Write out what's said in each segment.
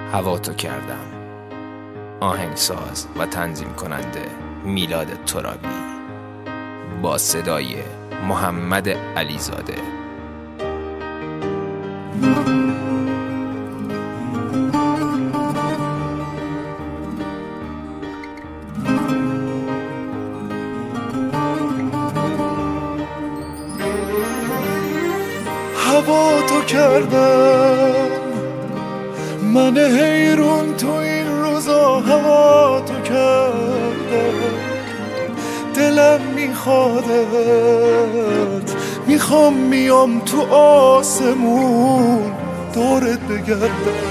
هوا تو کردم. آهنگساز و تنظیم کننده میلاد ترابی با صدای محمد علیزاده. هوا تو کردم من حیرون، تو این روزا هوا تو کردم. دلم میخوادت، میخوام میام تو آسمون دورت بگردم.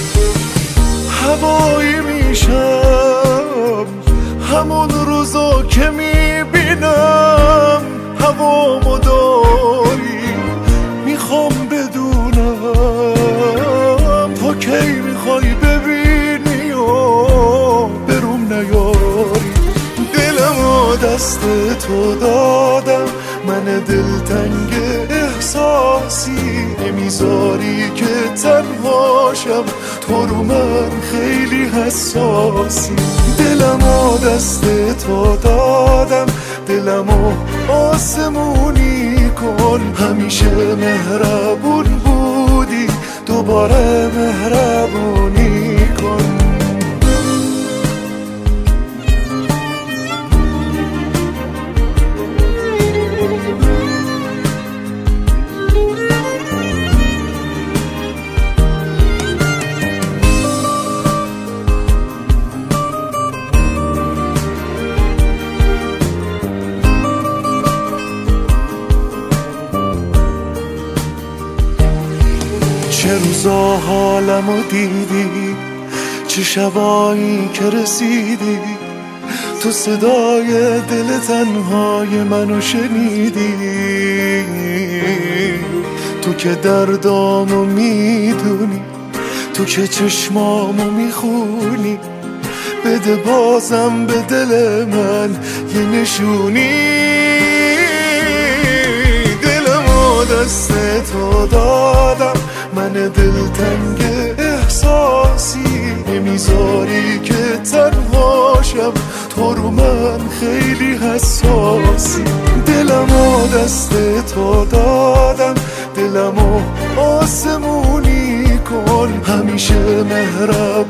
هوایی میشم همون روزا که میبینم هوامو داری. میخوام بدونم تا کی میخوای ببینی و بروم نیاری. دلمو دست تو دادم، من دلتنگ احساسی نمیذاری که تنهاشم، تو رو من خیلی حساسی. دلمو دست تو دادم، دلمو آسمونی کن. همیشه مهربون بودی، دوباره مهربونی کن. چه روزا حالمو دیدی، چه شبایی که رسیدی، تو صدای دل تنهای منو شنیدی. تو که دردامو میدونی، تو که چشمامو میخونی، بده بازم به دل من یه نشونی. دلمو دست تو دادم، من دلتنگ احساسی نمیذاری که تنهاشم، تو رو من خیلی حساسی. دلمو دست تو دادم، دلمو آسمونی کن. همیشه مهربون